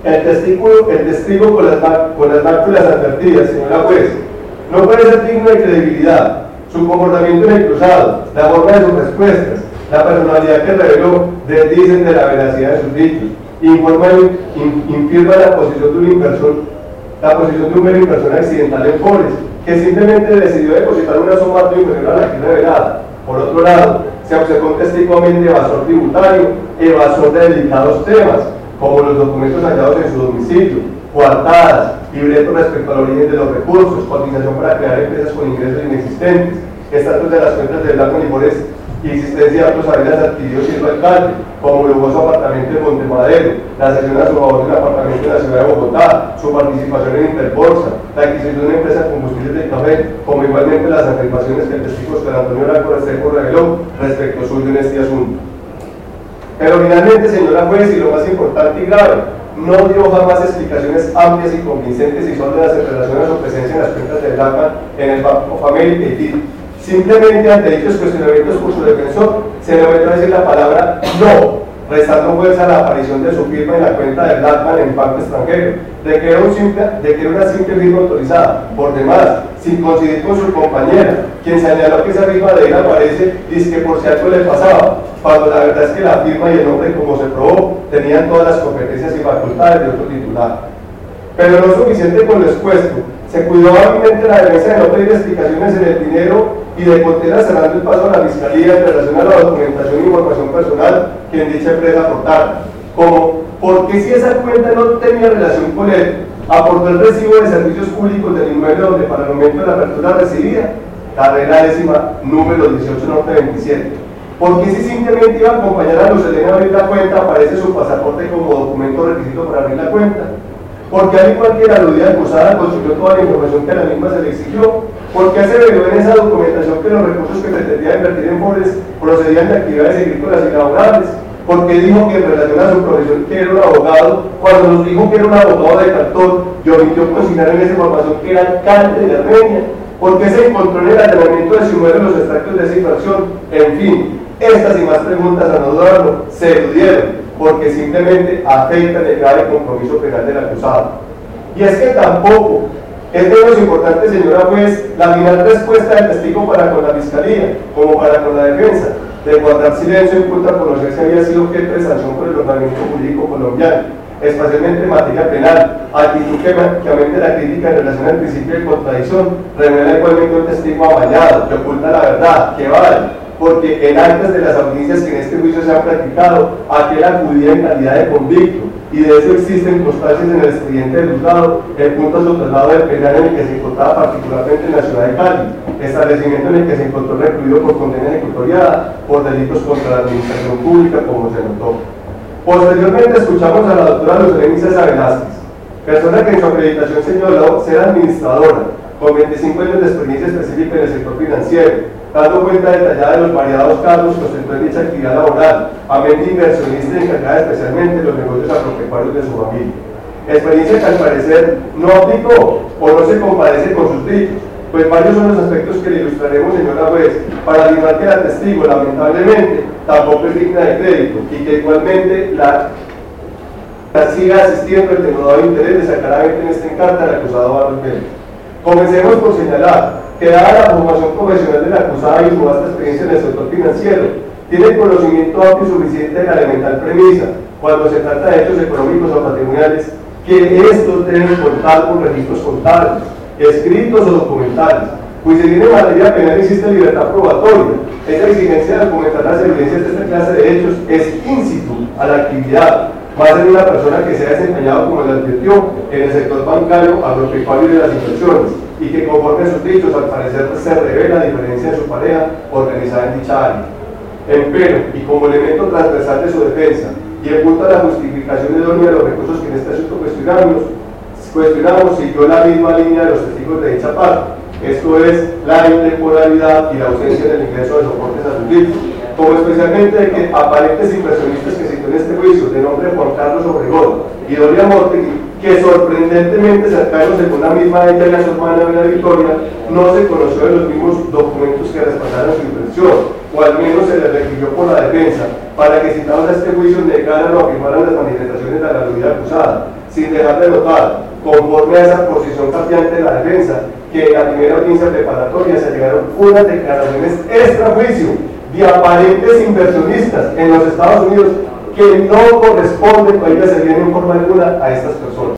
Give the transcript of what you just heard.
El testigo con las máculas advertidas, señora juez, no puede ser digno de credibilidad. Su comportamiento en el cruzado, la forma de sus respuestas, la personalidad que reveló, desdicen de la veracidad de sus dichos, infirma la posición de un mero inversor accidental en Forex, que simplemente decidió depositar una suma inferior a la que revelada. Por otro lado, se observó un testigo evasor tributario, evasor de delicados temas, como los documentos hallados en su domicilio, coartadas, libretos respecto al origen de los recursos, cotización para crear empresas con ingresos inexistentes, estatus de las cuentas del Banco Limores y existencia de otros haberes adquiridos siendo alcalde, como lujoso apartamento en Montemadero, la cesión a su favor de un apartamento en la ciudad de Bogotá, su participación en Interbolsa, la adquisición de una empresa de combustibles de café, como igualmente las afirmaciones que el testigo Oscar Antonio Arango Restrepo reveló respecto suyo en este asunto. Pero finalmente, señora juez, y lo más importante y grave, no dio jamás explicaciones amplias y convincentes y sólidas en relación a su presencia en las cuentas del DACMAN en el Banco Family y TIT. Simplemente ante dichos cuestionamientos por su defensor, se le volvió a decir la palabra no, restando fuerza a la aparición de su firma en la cuenta del DACMAN en banco extranjero, de que era una simple firma autorizada. Por demás, sin coincidir con su compañera, quien señaló que esa firma de él aparece, dice que por si algo le pasaba, cuando la verdad es que la firma y el nombre, como se probó, tenían todas las competencias y facultades de otro titular. Pero no suficiente con lo expuesto, se cuidó hábilmente la defensa de no pedir explicaciones en el dinero y de continuar cerrando el paso a la Fiscalía en relación a la documentación e información personal que en dicha empresa aportara, como porque si esa cuenta no tenía relación con él, aportó el recibo de servicios públicos del inmueble donde para el momento de la apertura residía, carrera décima, número 18 norte 27. Porque si simplemente iba a acompañar a Luz Helena a abrir la cuenta, aparece su pasaporte como documento requisito para abrir la cuenta. Porque al igual que la aludida acusada construyó toda la información que a la misma se le exigió, porque aseveró en esa documentación que los recursos que pretendía invertir en Forex procedían de actividades agrícolas y laborales, porque dijo que en relación a su profesión que era un abogado, cuando nos dijo que era un abogado de cartón y omitió consignar en esa información que era alcalde de Armenia, porque se encontró en el allanamiento de su inmueble los extractos de esa infracción. En fin, estas y más preguntas a no dudarlo se eludieron, porque simplemente afectan el grave compromiso penal del acusado. Y es que tampoco es menos importante, señora juez, la final respuesta del testigo para con la Fiscalía, como para con la defensa, de guardar silencio en cuanto a conocer si había sido objeto de sanción por el ordenamiento jurídico colombiano, especialmente en materia penal, actitud que amende la crítica en relación al principio de contradicción, revela igualmente un testigo amañado, que oculta la verdad, que vale, porque en actas de las audiencias que en este juicio se han practicado, aquel acudía en calidad de convicto, y de eso existen constancias en el expediente del juzgado, en punto a su traslado del penal en el que se encontraba particularmente en la ciudad de Cali, establecimiento en el que se encontró recluido por condena ejecutoriada por delitos contra la administración pública, como se notó. Posteriormente escuchamos a la doctora Luz Helena César Velázquez, persona que en su acreditación señaló ser administradora, con 25 años de experiencia específica en el sector financiero, dando cuenta detallada de los variados cargos que ostentó en dicha actividad laboral, amén de inversionista y encargada especialmente de los negocios agropecuarios de su familia. Experiencia que al parecer no aplicó o no se compadece con sus dichos, pues varios son los aspectos que le ilustraremos, señora juez, para afirmar que la testigo, lamentablemente, tampoco es digna de crédito y que igualmente la siga asistiendo el denodado interés de sacar a venta en esta encarta al acusado Barros Vélez. Comencemos por señalar que dada la formación profesional de la acusada y su vasta experiencia en el sector financiero, tiene conocimiento amplio y suficiente de la elemental premisa, cuando se trata de hechos económicos o patrimoniales, que estos deben contar con registros contables, escritos o documentales, pues si bien en materia penal existe libertad probatoria, esa exigencia de documentar las evidencias de esta clase de hechos es in situ a la actividad, más en una persona que se ha desempeñado, como le advirtió, en el sector bancario, agropecuario y de las inversiones, y que conforme a sus dichos, al parecer se revela la diferencia de su pareja organizada en dicha área. Empero, y como elemento transversal de su defensa, y en punto a la justificación idónea de los recursos que en este asunto cuestionamos, siguió la misma línea de los testigos de dicha parte, esto es, la intemporalidad y la ausencia del ingreso de soportes a sus dichos, como especialmente de que aparentes inversionistas que citó en este juicio, de nombre Juan Carlos Obregón y Doria Mortegui, que sorprendentemente cercanos según la misma ella y la su hermana Bela Victoria, no se conoció de los mismos documentos que respaldaron su inversión, o al menos se les requirió por la defensa, para que citados a este juicio negaran o afirmaran las manifestaciones de la aludida acusada, sin dejar de notar, conforme a esa posición cambiante de la defensa, que en la primera audiencia preparatoria se llegaron unas declaraciones extrajuicio de aparentes inversionistas en los Estados Unidos que no corresponden, oiga, se viene en forma alguna a estas personas.